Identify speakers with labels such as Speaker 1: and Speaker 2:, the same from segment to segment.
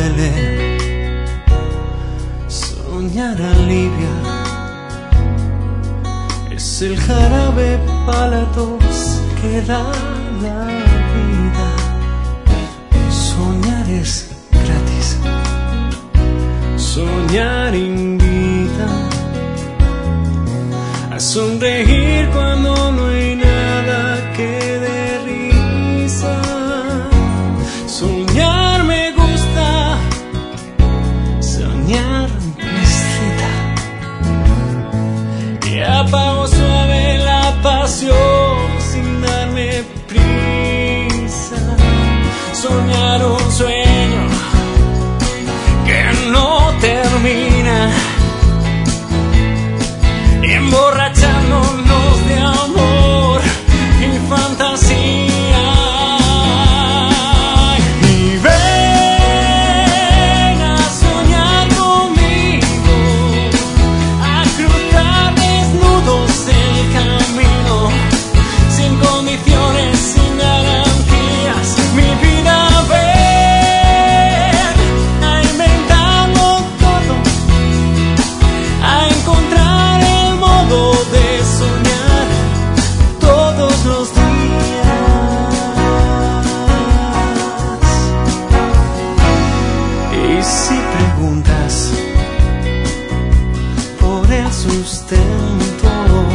Speaker 1: duele, soñar alivia. Es el jarabe para la tos que da la vida. Soñar es gratis, soñar invita a sonreír cuando no hay nada que dé risa. Soñar me gusta, soñar me excita y apago suave la pasión sin darme prisa. Soñar un sueño que no termina, emborrachándonos de amor y fantasía. Y ven a soñar conmigo, a cruzar desnudos el camino, sin condiciones, sin garantías. Mi vida, ven a inventarlo todo, a encontrar el modo de soñar todos los días. Y si preguntas por el sustento,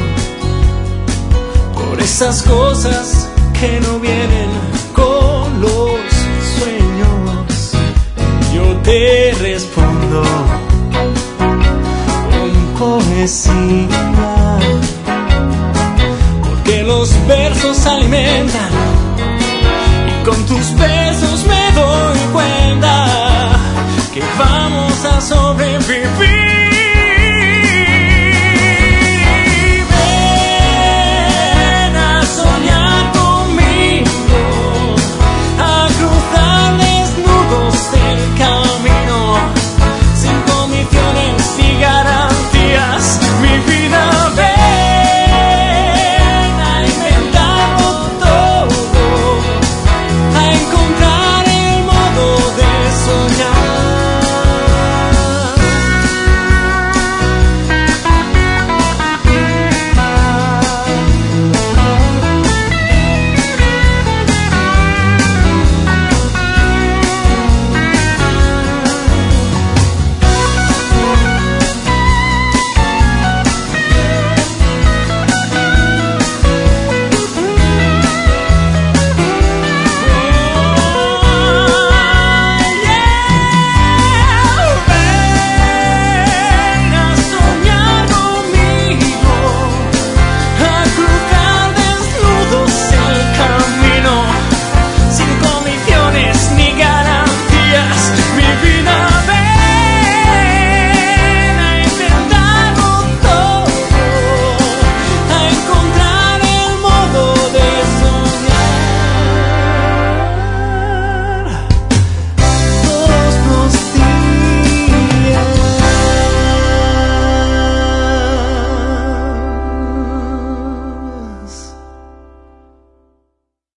Speaker 1: por esas cosas que no vienen con los sueños, yo te respondo con poesía, porque los versos alimentan y con tus versos